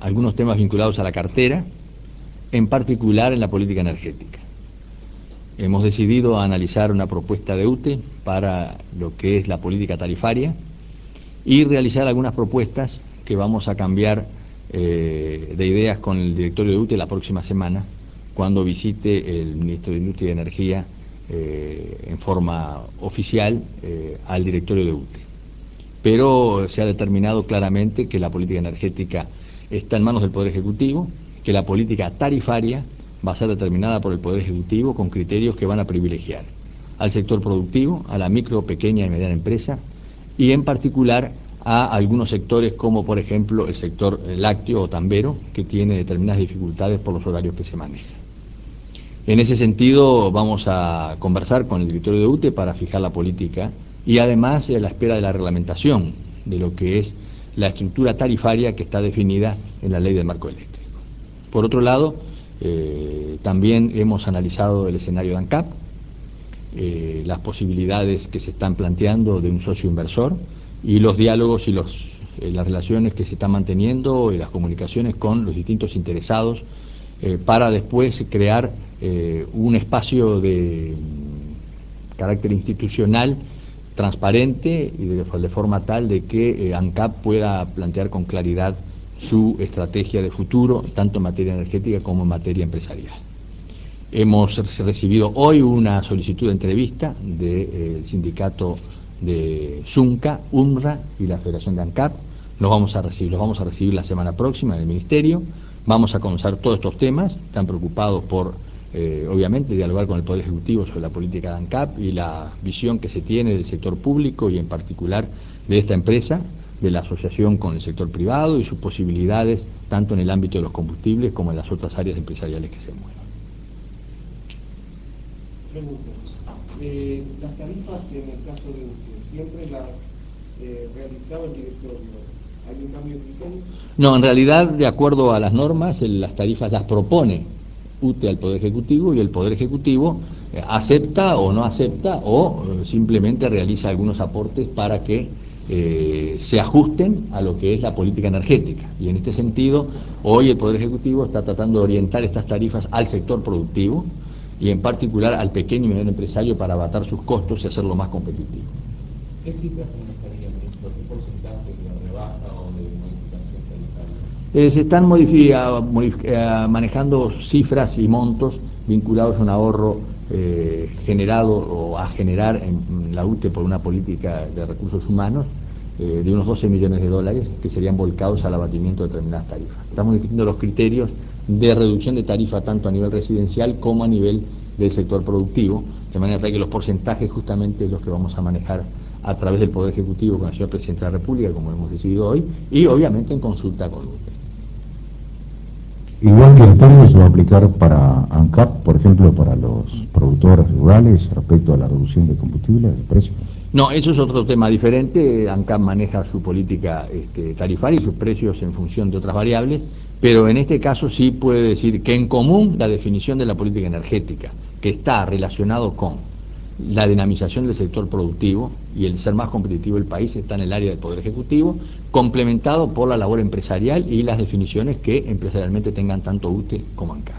algunos temas vinculados a la cartera, en particular en la política energética. Hemos decidido analizar una propuesta de UTE para lo que es la política tarifaria y realizar algunas propuestas que vamos a cambiar de ideas con el directorio de UTE la próxima semana, cuando visite el ministro de Industria y Energía en forma oficial al directorio de UTE. Pero se ha determinado claramente que la política energética está en manos del Poder Ejecutivo, que la política tarifaria va a ser determinada por el Poder Ejecutivo con criterios que van a privilegiar al sector productivo, a la micro, pequeña y mediana empresa, y en particular a algunos sectores como por ejemplo el sector lácteo o tambero, que tiene determinadas dificultades por los horarios que se manejan. En ese sentido vamos a conversar con el directorio de UTE para fijar la política y además a la espera de la reglamentación de lo que es la estructura tarifaria que está definida en la ley del marco eléctrico. Por otro lado, también hemos analizado el escenario de ANCAP, las posibilidades que se están planteando de un socio inversor y los diálogos y las relaciones que se están manteniendo y las comunicaciones con los distintos interesados para después crear un espacio de carácter institucional transparente y de forma tal de que ANCAP pueda plantear con claridad su estrategia de futuro, tanto en materia energética como en materia empresarial. Hemos recibido hoy una solicitud de entrevista del sindicato de Zunca, UNRWA y la Federación de ANCAP. Los vamos a recibir la semana próxima en el Ministerio. Vamos a conocer todos estos temas. Están preocupados por, obviamente, dialogar con el Poder Ejecutivo sobre la política de ANCAP y la visión que se tiene del sector público y en particular de esta empresa, de la asociación con el sector privado y sus posibilidades tanto en el ámbito de los combustibles como en las otras áreas empresariales que se mueven. Pregunto, las tarifas en el caso de UTE, ¿siempre las realizaba el directorio? ¿Hay un cambio de criterio? No, en realidad, de acuerdo a las normas, las tarifas las propone UTE al Poder Ejecutivo y el Poder Ejecutivo acepta o no acepta o simplemente realiza algunos aportes para que se ajusten a lo que es la política energética. Y en este sentido, hoy el Poder Ejecutivo está tratando de orientar estas tarifas al sector productivo y en particular al pequeño y mediano empresario para abatar sus costos y hacerlo más competitivo. ¿Qué cifras se manejaría, ministro? ¿Qué porcentaje de rebaja o de modificación tarifaria? Se están manejando cifras y montos vinculados a un ahorro generado o a generar en la UTE por una política de recursos humanos de unos 12 millones de dólares que serían volcados al abatimiento de determinadas tarifas. Estamos definiendo los criterios de reducción de tarifa tanto a nivel residencial como a nivel del sector productivo, de manera que los porcentajes justamente es los que vamos a manejar a través del Poder Ejecutivo con el señor Presidente de la República, como hemos decidido hoy, y obviamente en consulta con UTE. Igual criterio se va a aplicar para ANCAP, por ejemplo, para los productores rurales respecto a la reducción de combustible, de precios. No, eso es otro tema diferente. ANCAP maneja su política tarifaria y sus precios en función de otras variables, pero en este caso sí puede decir que en común la definición de la política energética, que está relacionado con la dinamización del sector productivo y el ser más competitivo del país, está en el área del Poder Ejecutivo, complementado por la labor empresarial y las definiciones que empresarialmente tengan tanto UTE como ANCAP.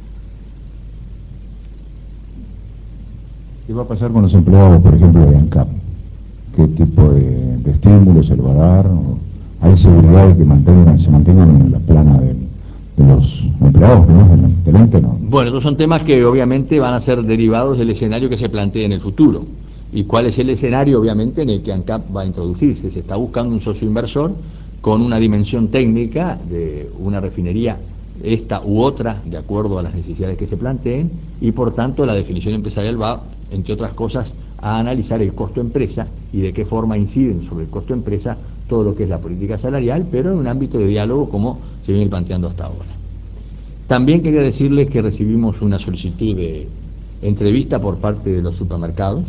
¿Qué va a pasar con los empleados, por ejemplo, de ANCAP? ¿Qué tipo de estímulos se le va a dar? ¿Hay seguridad de que se mantengan en la plana de los empleados, ¿no? Del ente, ¿no? Bueno, estos son temas que obviamente van a ser derivados del escenario que se plantee en el futuro. ¿Y cuál es el escenario, obviamente, en el que ANCAP va a introducirse? Se está buscando un socio inversor con una dimensión técnica de una refinería, esta u otra, de acuerdo a las necesidades que se planteen, y por tanto la definición empresarial va, entre otras cosas, a analizar el costo empresa y de qué forma inciden sobre el costo empresa todo lo que es la política salarial, pero en un ámbito de diálogo como se viene planteando hasta ahora. También quería decirles que recibimos una solicitud de entrevista por parte de los supermercados,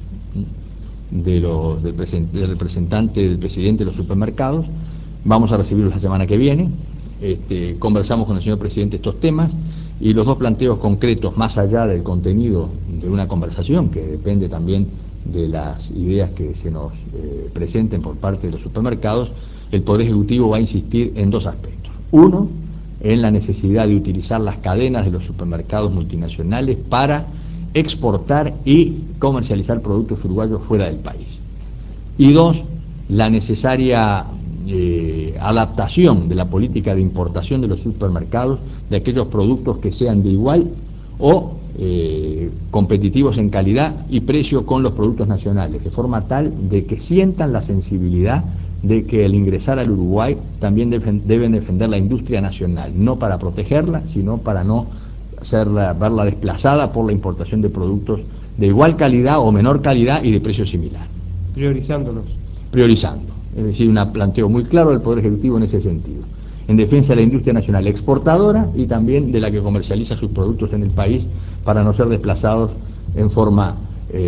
del representante del presidente de los supermercados. Vamos a recibirlos la semana que viene. Conversamos con el señor presidente estos temas y los dos planteos concretos, más allá del contenido de una conversación, que depende también de las ideas que se nos presenten por parte de los supermercados, el Poder Ejecutivo va a insistir en dos aspectos. Uno, en la necesidad de utilizar las cadenas de los supermercados multinacionales para exportar y comercializar productos uruguayos fuera del país. Y dos, la necesaria adaptación de la política de importación de los supermercados de aquellos productos que sean de igual o competitivos en calidad y precio con los productos nacionales, de forma tal de que sientan la sensibilidad de que al ingresar al Uruguay también deben defender la industria nacional, no para protegerla, sino para no verla desplazada por la importación de productos de igual calidad o menor calidad y de precio similar. Priorizándolos. Priorizando, es decir, un planteo muy claro del Poder Ejecutivo en ese sentido, en defensa de la industria nacional exportadora y también de la que comercializa sus productos en el país para no ser desplazados en forma,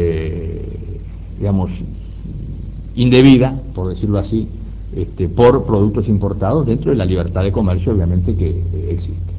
digamos, indebida, por decirlo así, por productos importados dentro de la libertad de comercio, obviamente, que existe.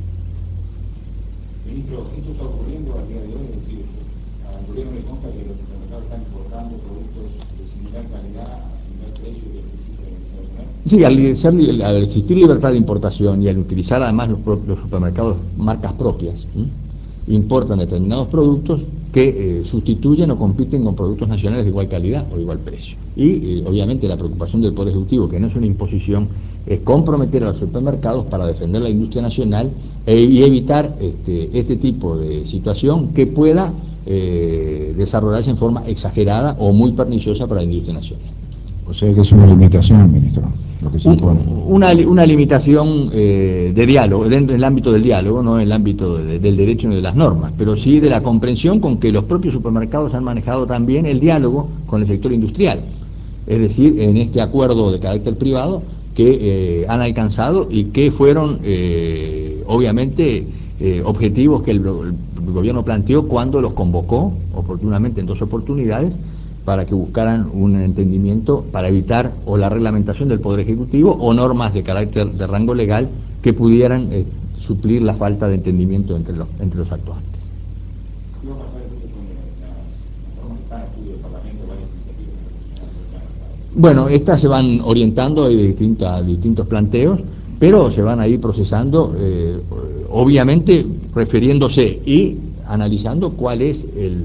Ministro, esto está ocurriendo al día de hoy, es decir, al gobierno le consta que los supermercados están importando productos de similar calidad, a similar precio que existe en el mercado nacional. Sí, al existir libertad de importación y al utilizar además los supermercados marcas propias, importan determinados productos que sustituyen o compiten con productos nacionales de igual calidad o de igual precio. Y obviamente la preocupación del Poder Ejecutivo, que no es una imposición, es comprometer a los supermercados para defender la industria nacional y evitar este tipo de situación que pueda desarrollarse en forma exagerada o muy perniciosa para la industria nacional. O sea que es una limitación, ministro, lo que se impone. Una limitación de diálogo, dentro del ámbito del diálogo, no en el ámbito del derecho ni de las normas, pero sí de la comprensión con que los propios supermercados han manejado también el diálogo con el sector industrial. Es decir, en este acuerdo de carácter privado que han alcanzado y que fueron, obviamente, objetivos que el gobierno planteó cuando los convocó oportunamente en 2 oportunidades para que buscaran un entendimiento para evitar o la reglamentación del Poder Ejecutivo o normas de carácter de rango legal que pudieran suplir la falta de entendimiento entre los actuantes. ¿Qué va a pasar entonces con las normas que están a estudio del Parlamento, varias iniciativas en relación al plan mercado? Bueno, estas se van orientando, hay distintos planteos, pero se van a ir procesando, obviamente refiriéndose y analizando cuál es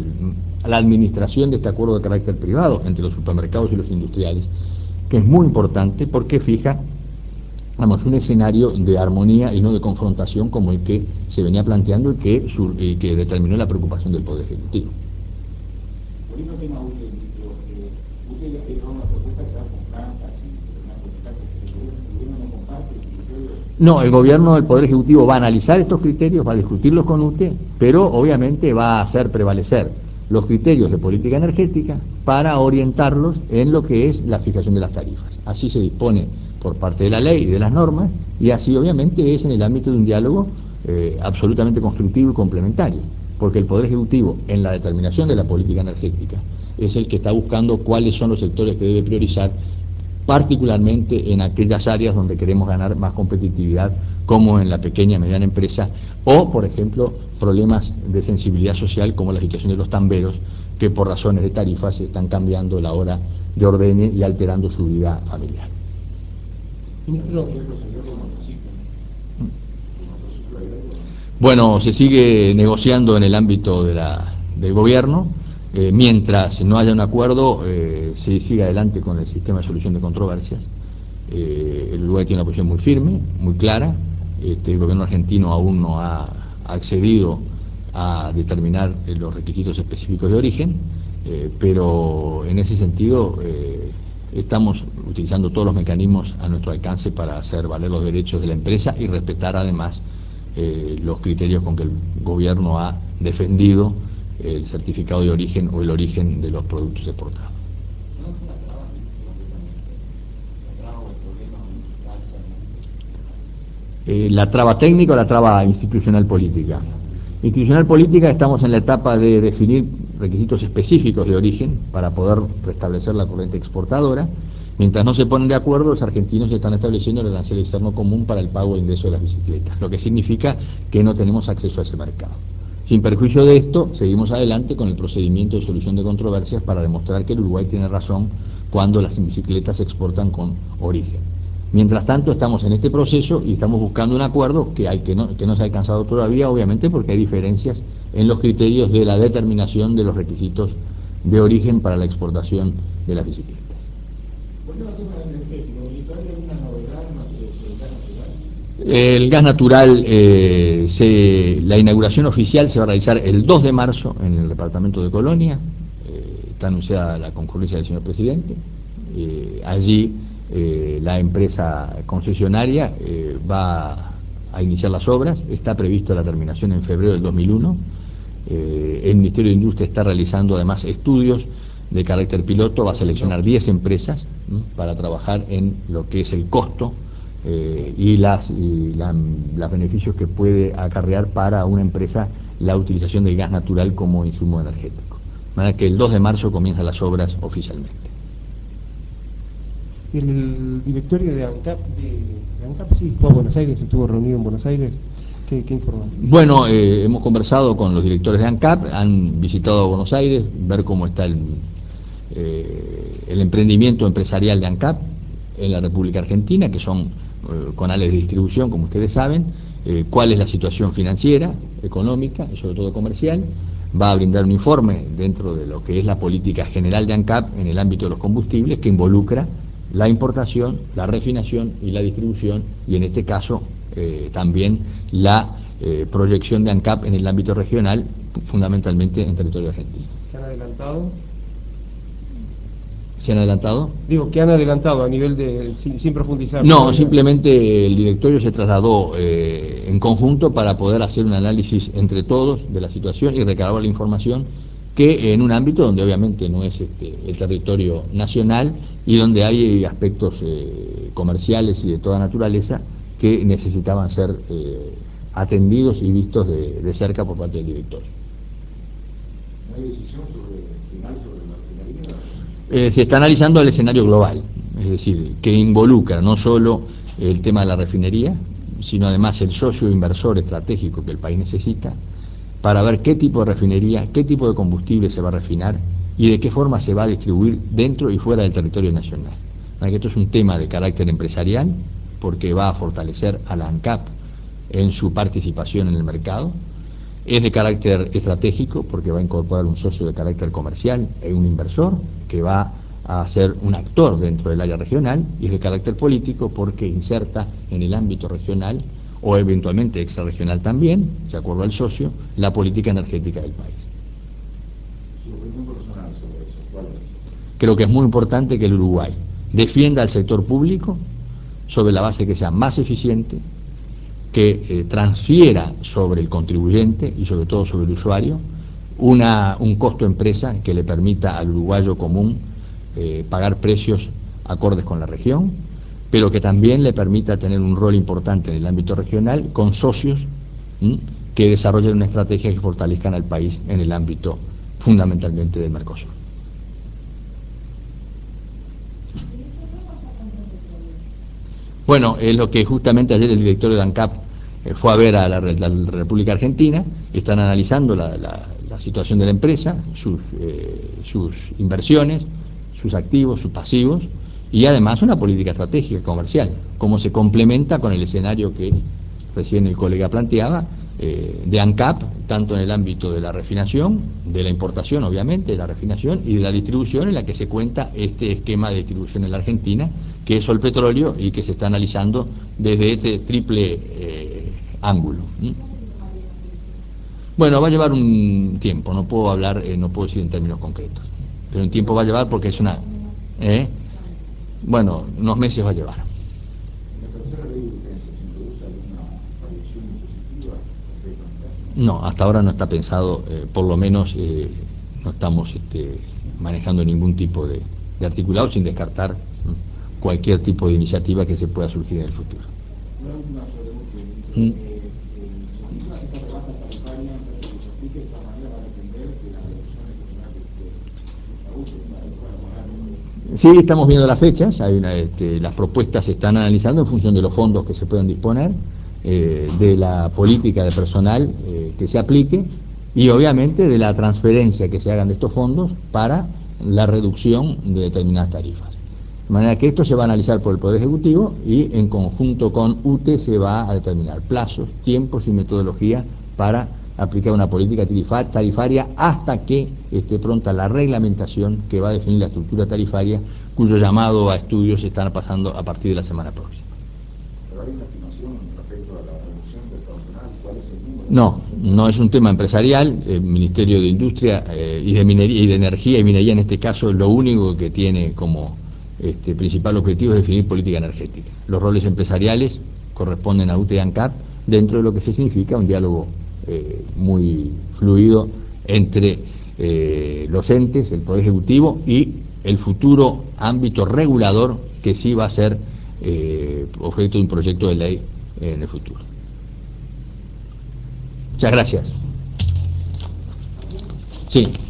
la administración de este acuerdo de carácter privado entre los supermercados y los industriales, que es muy importante porque fija, vamos, un escenario de armonía y no de confrontación como el que se venía planteando y que determinó la preocupación del Poder Ejecutivo. Volviendo al tema UTE, ministro, usted elevó una propuesta que va con franjas y determinadas porcentajes, pero el gobierno no comparte los criterios. No, el gobierno, el Poder Ejecutivo va a analizar estos criterios, va a discutirlos con UTE, pero obviamente va a hacer prevalecer los criterios de política energética para orientarlos en lo que es la fijación de las tarifas. Así se dispone por parte de la ley y de las normas, y así obviamente es en el ámbito de un diálogo absolutamente constructivo y complementario, porque el Poder Ejecutivo en la determinación de la política energética es el que está buscando cuáles son los sectores que debe priorizar, particularmente en aquellas áreas donde queremos ganar más competitividad, como en la pequeña y mediana empresa, o, por ejemplo, problemas de sensibilidad social como la situación de los tamberos, que por razones de tarifas están cambiando la hora de ordeñe y alterando su vida familiar. Ministro, bueno, se sigue negociando en el ámbito del gobierno. Mientras no haya un acuerdo, se sigue adelante con el sistema de solución de controversias. El Uruguay tiene una posición muy firme, muy clara. El gobierno argentino aún no ha accedido a determinar los requisitos específicos de origen, pero en ese sentido estamos utilizando todos los mecanismos a nuestro alcance para hacer valer los derechos de la empresa y respetar además los criterios con que el gobierno ha defendido el certificado de origen o el origen de los productos exportados. La traba técnica o la traba institucional política. Institucional política, estamos en la etapa de definir requisitos específicos de origen para poder restablecer la corriente exportadora. Mientras no se ponen de acuerdo, los argentinos ya están estableciendo el arancel externo común para el pago de ingreso de las bicicletas, lo que significa que no tenemos acceso a ese mercado. Sin perjuicio de esto, seguimos adelante con el procedimiento de solución de controversias para demostrar que el Uruguay tiene razón cuando las bicicletas se exportan con origen. Mientras tanto, estamos en este proceso y estamos buscando un acuerdo que no se ha alcanzado todavía, obviamente, porque hay diferencias en los criterios de la determinación de los requisitos de origen para la exportación de las bicicletas. Volviendo al tema energético, ¿hay alguna novedad en materia del gas natural? El gas natural, la inauguración oficial se va a realizar el 2 de marzo en el departamento de Colonia. Está anunciada la concurrencia del señor presidente. Allí la empresa concesionaria va a iniciar las obras. Está prevista la terminación en febrero del 2001. El Ministerio de Industria está realizando además estudios de carácter piloto, va a seleccionar 10 empresas para trabajar en lo que es el costo y los beneficios que puede acarrear para una empresa la utilización del gas natural como insumo energético. De manera que el 2 de marzo comienzan las obras oficialmente. El directorio de ANCAP sí fue a Buenos Aires, estuvo reunido en Buenos Aires. ¿Qué informó? Bueno, hemos conversado con los directores de ANCAP, han visitado Buenos Aires, ver cómo está el emprendimiento empresarial de ANCAP en la República Argentina, que son canales de distribución, como ustedes saben, cuál es la situación financiera, económica y sobre todo comercial. Va a brindar un informe dentro de lo que es la política general de ANCAP en el ámbito de los combustibles, que involucra la importación, la refinación y la distribución, y en este caso también la proyección de ANCAP en el ámbito regional, fundamentalmente en territorio argentino. ¿Qué han adelantado? ¿Se han adelantado? Digo, ¿qué han adelantado a nivel de, sin profundizar? No, simplemente el directorio se trasladó en conjunto para poder hacer un análisis entre todos de la situación y recabar la información que en un ámbito donde obviamente no es el territorio nacional y donde hay aspectos comerciales y de toda naturaleza que necesitaban ser atendidos y vistos de cerca por parte del directorio. ¿No hay decisión final sobre la refinería? Se está analizando el escenario global, es decir, que involucra no solo el tema de la refinería, sino además el socio inversor estratégico que el país necesita, para ver qué tipo de refinería, qué tipo de combustible se va a refinar y de qué forma se va a distribuir dentro y fuera del territorio nacional. Esto es un tema de carácter empresarial, porque va a fortalecer a la ANCAP en su participación en el mercado. Es de carácter estratégico, porque va a incorporar un socio de carácter comercial y un inversor que va a ser un actor dentro del área regional, y es de carácter político porque inserta en el ámbito regional o eventualmente extrarregional también, de acuerdo al socio, la política energética del país. Su opinión personal sobre eso, ¿cuál es? Creo que es muy importante que el Uruguay defienda al sector público sobre la base que sea más eficiente, que transfiera sobre el contribuyente y sobre todo sobre el usuario un costo empresa que le permita al uruguayo común pagar precios acordes con la región, pero que también le permita tener un rol importante en el ámbito regional con socios que desarrollen una estrategia que fortalezcan al país en el ámbito fundamentalmente del Mercosur. Bueno, es lo que justamente ayer el directorio de ANCAP fue a ver a la República Argentina. Están analizando la situación de la empresa, sus inversiones, sus activos, sus pasivos, y además una política estratégica comercial, cómo se complementa con el escenario que recién el colega planteaba, de ANCAP, tanto en el ámbito de la refinación, de la importación obviamente, de la refinación y de la distribución, en la que se cuenta este esquema de distribución en la Argentina, que es el petróleo y que se está analizando desde este triple ángulo. Bueno, va a llevar un tiempo, no puedo hablar, no puedo decir en términos concretos, pero un tiempo va a llevar porque es una... bueno, unos meses va a llevar. ¿En la tercera ley de urgencia se introduce alguna variación impositiva respecto a ANCAP? No, hasta ahora no está pensado, por lo menos no estamos manejando ningún tipo de articulado sin descartar cualquier tipo de iniciativa que se pueda surgir en el futuro. Una última sobre usted. Esta rebaja tarifaria, en caso que se aplique de esta manera, va a depender de la reducción de personal que Sí, estamos viendo las fechas, las propuestas se están analizando en función de los fondos que se puedan disponer, de la política de personal que se aplique y obviamente de la transferencia que se hagan de estos fondos para la reducción de determinadas tarifas. De manera que esto se va a analizar por el Poder Ejecutivo y en conjunto con UTE se va a determinar plazos, tiempos y metodología para aplicar una política tarifaria hasta que esté pronta la reglamentación que va a definir la estructura tarifaria, cuyo llamado a estudios se están pasando a partir de la semana próxima. ¿Pero hay una estimación respecto a la reducción del personal? ¿Cuál es el número? No, no es un tema empresarial. El Ministerio de Industria y de Minería y de Energía y Minería en este caso lo único que tiene como principal objetivo es definir política energética. Los roles empresariales corresponden a UTE y ANCAP dentro de lo que se significa un diálogo muy fluido entre los entes, el Poder Ejecutivo y el futuro ámbito regulador que sí va a ser objeto de un proyecto de ley en el futuro. Muchas gracias. Sí.